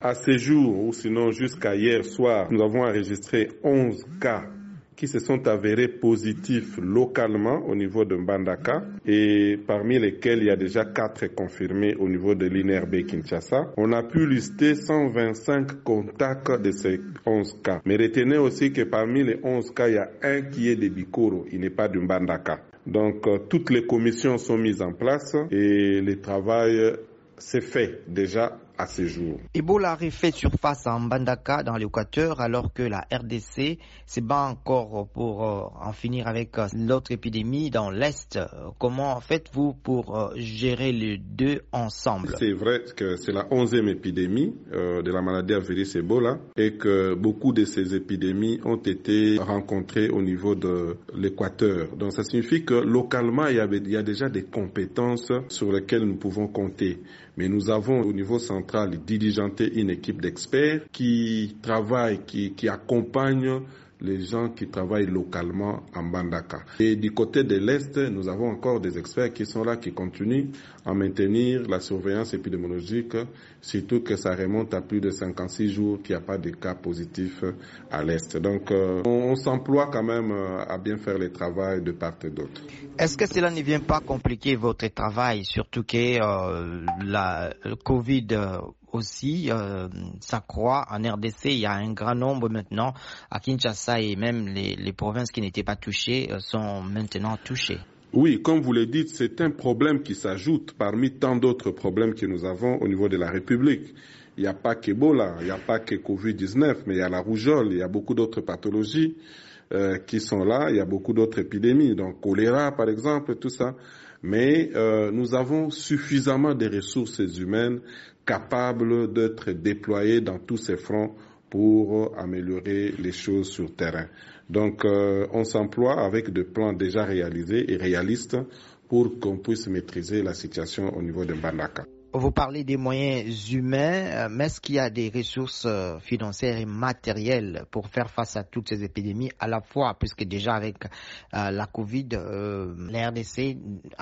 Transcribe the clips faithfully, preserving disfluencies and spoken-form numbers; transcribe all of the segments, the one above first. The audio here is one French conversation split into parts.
À ce jour, ou sinon jusqu'à hier soir, nous avons enregistré onze cas qui se sont avérés positifs localement au niveau de Mbandaka et parmi lesquels il y a déjà quatre confirmés au niveau de l'I N R B Kinshasa. On a pu lister cent vingt-cinq contacts de ces onze cas. Mais retenez aussi que parmi les onze cas, il y a un qui est de Bikoro, il n'est pas de Mbandaka. Donc euh, toutes les commissions sont mises en place et le travail s'est fait déjà à ce jour. Ebola refait surface à Mbandaka dans l'Équateur alors que la R D C se bat encore pour euh, en finir avec euh, l'autre épidémie dans l'Est. Comment faites-vous pour euh, gérer les deux ensemble? C'est vrai que c'est la onzième épidémie euh, de la maladie à virus Ebola et que beaucoup de ces épidémies ont été rencontrées au niveau de l'Équateur. Donc ça signifie que localement, il y, avait, il y a déjà des compétences sur lesquelles nous pouvons compter. Mais nous avons au niveau central diligenté une équipe d'experts qui travaillent, qui, qui accompagnent les gens qui travaillent localement en Mbandaka. Et du côté de l'Est, nous avons encore des experts qui sont là, qui continuent à maintenir la surveillance épidémiologique, surtout que ça remonte à plus de cinquante-six jours qu'il n'y a pas de cas positifs à l'Est. Donc, euh, on, on s'emploie quand même à bien faire le travail de part et d'autre. Est-ce que cela ne vient pas compliquer votre travail, surtout que euh, la le Covid euh, aussi euh, s'accroît en R D C? Il y a un grand nombre maintenant à Kinshasa et même les, les provinces qui n'étaient pas touchées euh, sont maintenant touchées. Oui, comme vous le dites, c'est un problème qui s'ajoute parmi tant d'autres problèmes que nous avons au niveau de la République. Il n'y a pas qu'Ebola, il n'y a pas que covid dix-neuf, mais il y a la rougeole, il y a beaucoup d'autres pathologies euh, qui sont là, il y a beaucoup d'autres épidémies, donc choléra par exemple, tout ça. Mais euh, nous avons suffisamment de ressources humaines capables d'être déployées dans tous ces fronts pour améliorer les choses sur terrain. Donc, euh, on s'emploie avec des plans déjà réalisés et réalistes pour qu'on puisse maîtriser la situation au niveau de Mbandaka. Vous parlez des moyens humains, mais est-ce qu'il y a des ressources financières et matérielles pour faire face à toutes ces épidémies à la fois, puisque déjà avec euh, la Covid, euh, la R D C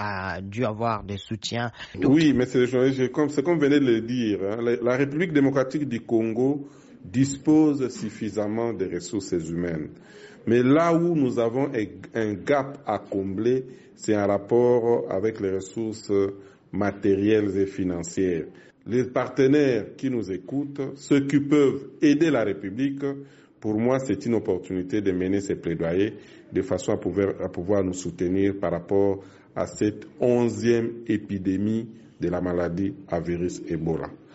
a dû avoir des soutiens. Donc... Oui, mais c'est, c'est comme vous venez de le dire, hein, la, la République démocratique du Congo dispose suffisamment de ressources humaines. Mais là où nous avons un gap à combler, c'est en rapport avec les ressources matérielles et financières. Les partenaires qui nous écoutent, ceux qui peuvent aider la République, pour moi, c'est une opportunité de mener ces plaidoyers de façon à pouvoir, à pouvoir nous soutenir par rapport à cette onzième épidémie de la maladie à virus Ebola.